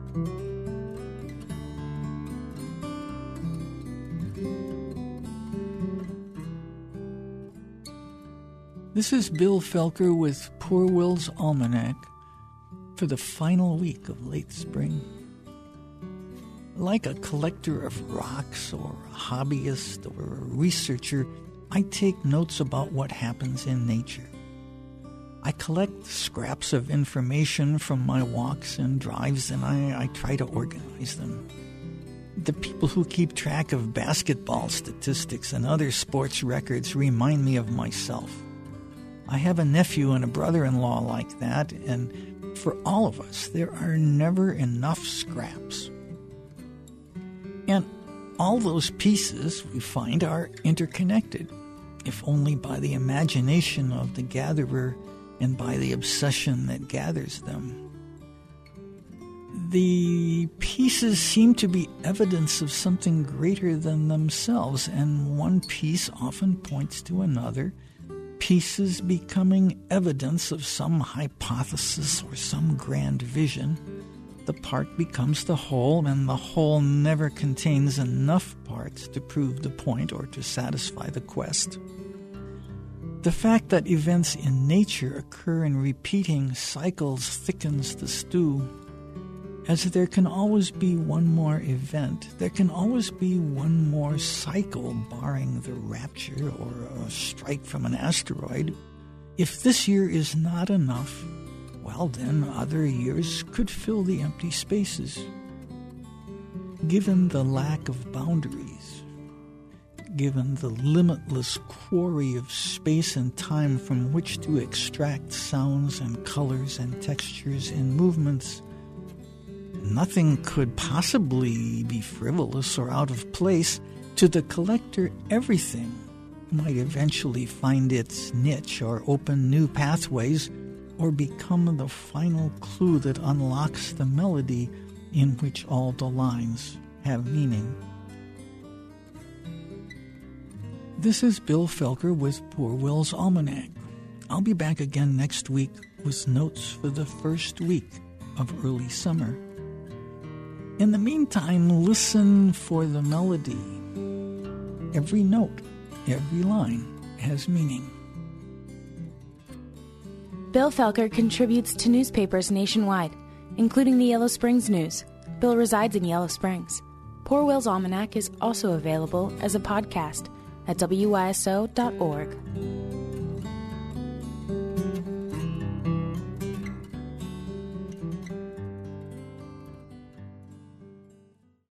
This is Bill Felker with Poor Will's Almanac for the final week of late spring. Like a collector of rocks or a hobbyist or a researcher, I take notes about what happens in nature. I collect scraps of information from my walks and drives, and I try to organize them. The people who keep track of basketball statistics and other sports records remind me of myself. I have a nephew and a brother-in-law like that, and for all of us, there are never enough scraps. And all those pieces, we find, are interconnected, if only by the imagination of the gatherer and by the obsession that gathers them. The pieces seem to be evidence of something greater than themselves, and one piece often points to another, pieces becoming evidence of some hypothesis or some grand vision. The part becomes the whole, and the whole never contains enough parts to prove the point or to satisfy the quest. The fact that events in nature occur in repeating cycles thickens the stew. As there can always be one more event, there can always be one more cycle, barring the rapture or a strike from an asteroid. If this year is not enough, well then other years could fill the empty spaces. Given the lack of boundaries, given the limitless quarry of space and time from which to extract sounds and colors and textures and movements, nothing could possibly be frivolous or out of place. To the collector, everything might eventually find its niche or open new pathways or become the final clue that unlocks the melody in which all the lines have meaning. This is Bill Felker with Poor Will's Almanac. I'll be back again next week with notes for the first week of early summer. In the meantime, listen for the melody. Every note, every line has meaning. Bill Felker contributes to newspapers nationwide, including the Yellow Springs News. Bill resides in Yellow Springs. Poor Will's Almanac is also available as a podcast at WYSO.org.